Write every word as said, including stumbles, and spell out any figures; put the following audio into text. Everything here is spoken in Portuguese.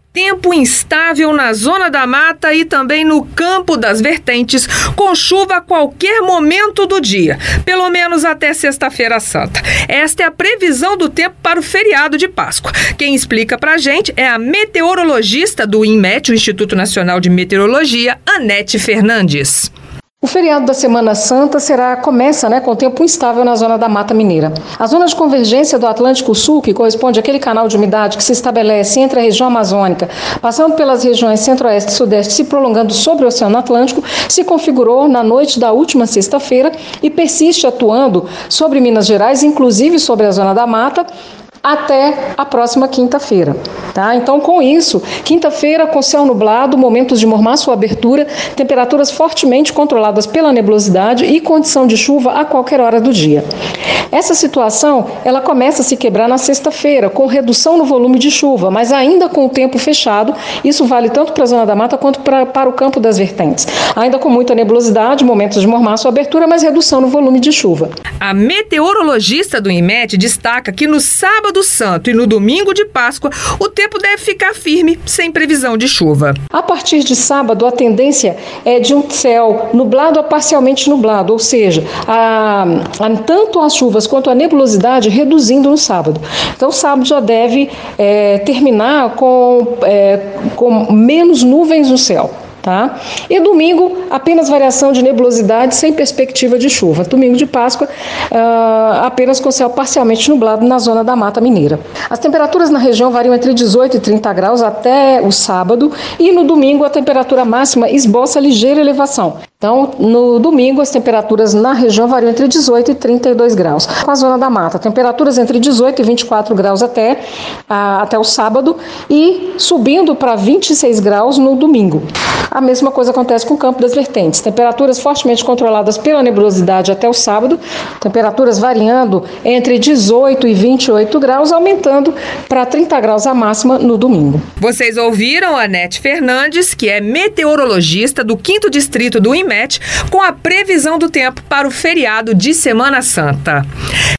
Tempo instável na Zona da Mata e também no Campo das Vertentes, com chuva a qualquer momento do dia, pelo menos até Sexta-feira Santa. Esta é a previsão do tempo para o feriado de Páscoa. Quem explica pra gente é a meteorologista do INMET, o Instituto Nacional de Meteorologia, Anete Fernandes. O feriado da Semana Santa será, começa né, com tempo instável na zona da Mata Mineira. A zona de convergência do Atlântico Sul, que corresponde àquele canal de umidade que se estabelece entre a região amazônica, passando pelas regiões centro-oeste e sudeste, se prolongando sobre o Oceano Atlântico, se configurou na noite da última sexta-feira e persiste atuando sobre Minas Gerais, inclusive sobre a zona da Mata, até a próxima quinta-feira. Tá? Então, com isso, quinta-feira com céu nublado, momentos de mormaço ou abertura, temperaturas fortemente controladas pela nebulosidade e condição de chuva a qualquer hora do dia. Essa situação, ela começa a se quebrar na sexta-feira, com redução no volume de chuva, mas ainda com o tempo fechado. Isso vale tanto para a Zona da Mata quanto pra, para o Campo das Vertentes. Ainda com muita nebulosidade, momentos de mormaço ou abertura, mas redução no volume de chuva. A meteorologista do INMET destaca que no sábado Santo e no domingo de Páscoa, o tempo deve ficar firme, sem previsão de chuva. A partir de sábado, a tendência é de um céu nublado a parcialmente nublado, ou seja, a, a, tanto as chuvas quanto a nebulosidade reduzindo no sábado. Então, o sábado já deve é, terminar com, é, com menos nuvens no céu. Tá? E domingo, apenas variação de nebulosidade sem perspectiva de chuva. Domingo de Páscoa, uh, apenas com céu parcialmente nublado na zona da Mata Mineira. As temperaturas na região variam entre dezoito e trinta graus até o sábado, e no domingo a temperatura máxima esboça ligeira elevação. Então, no domingo, as temperaturas na região variam entre dezoito e trinta e dois graus. Com a zona da mata, temperaturas entre dezoito e vinte e quatro graus até, a, até o sábado e subindo para vinte e seis graus no domingo. A mesma coisa acontece com o Campo das Vertentes. Temperaturas fortemente controladas pela nebulosidade até o sábado, temperaturas variando entre dezoito e vinte e oito graus, aumentando para trinta graus a máxima no domingo. Vocês ouviram a Anete Fernandes, que é meteorologista do quinto Distrito do INMET, com a previsão do tempo para o feriado de Semana Santa.